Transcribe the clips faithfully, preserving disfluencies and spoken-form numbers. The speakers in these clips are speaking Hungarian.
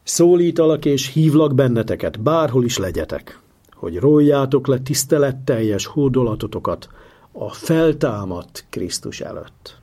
Szólítalak és hívlak benneteket, bárhol is legyetek, hogy róljátok le tiszteletteljes hódolatotokat a feltámadt Krisztus előtt.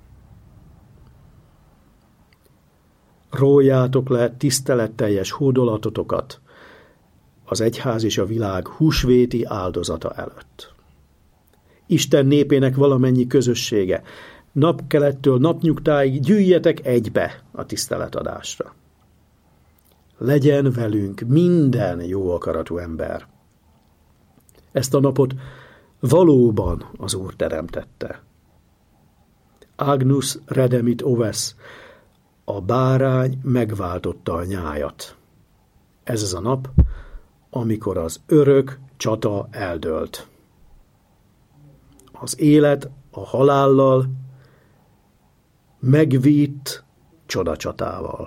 Róljátok le tiszteletteljes hódolatotokat az egyház és a világ húsvéti áldozata előtt. Isten népének valamennyi közössége, napkelettől napnyugtáig gyűjjetek egybe a tiszteletadásra. Legyen velünk minden jó akaratú ember. Ezt a napot valóban az Úr teremtette. Agnus redemit oves, a bárány megváltotta a nyájat. Ez az a nap, amikor az örök csata eldőlt. Az élet a halállal megvitt csodacsatával.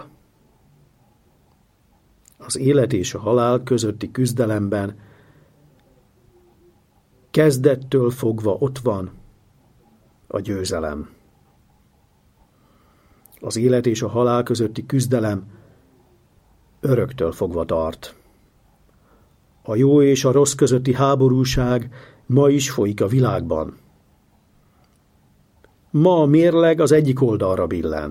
Az élet és a halál közötti küzdelemben kezdettől fogva ott van a győzelem. Az élet és a halál közötti küzdelem öröktől fogva tart. A jó és a rossz közötti háborúság ma is folyik a világban. Ma a mérleg az egyik oldalra billen.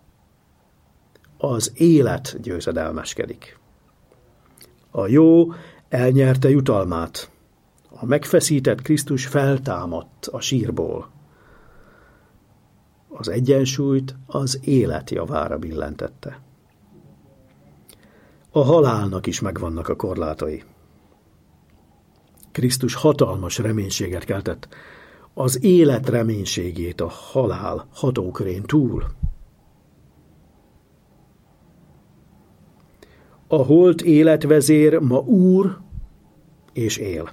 Az élet győzedelmeskedik. A jó elnyerte jutalmát. A megfeszített Krisztus feltámadt a sírból. Az egyensúlyt az élet javára billentette. A halálnak is megvannak a korlátai. Krisztus hatalmas reménységet keltett, az élet reménységét a halál hatókörén túl. A holt életvezér ma úr és él.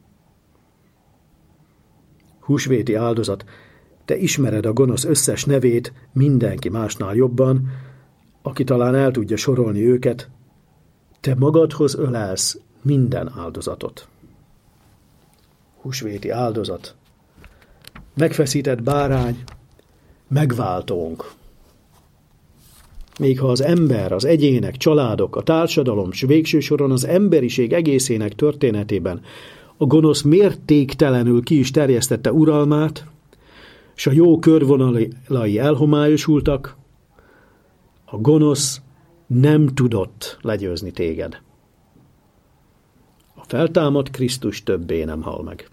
Húsvéti áldozat, te ismered a gonosz összes nevét mindenki másnál jobban, aki talán el tudja sorolni őket, te magadhoz ölelsz minden áldozatot. Húsvéti áldozat, megfeszített bárány, megváltónk. Még ha az ember, az egyének, családok, a társadalom, s végső soron az emberiség egészének történetében a gonosz mértéktelenül ki is terjesztette uralmát, s a jó körvonalai elhomályosultak, a gonosz nem tudott legyőzni téged. A feltámadt Krisztus többé nem hal meg.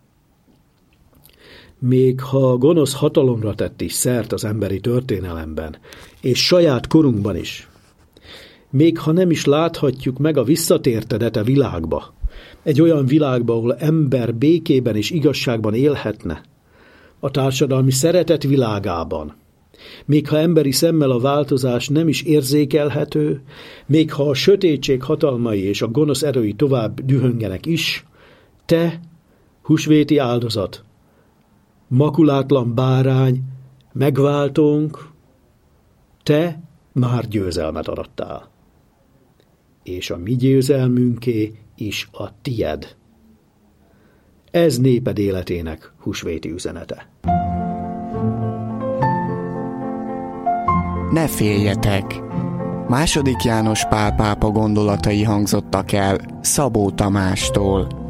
Még ha a gonosz hatalomra tett is szert az emberi történelemben, és saját korunkban is, még ha nem is láthatjuk meg a visszatértedet a világba, egy olyan világba, ahol ember békében és igazságban élhetne, a társadalmi szeretet világában, még ha emberi szemmel a változás nem is érzékelhető, még ha a sötétség hatalmai és a gonosz erői tovább dühöngenek is, te, húsvéti áldozat, makulátlan bárány, megváltónk, te már győzelmet arattál. És a mi győzelmünké is a tied. Ez néped életének húsvéti üzenete. Ne féljetek! Második János Pál pápa gondolatai hangzottak el Szabó Tamástól.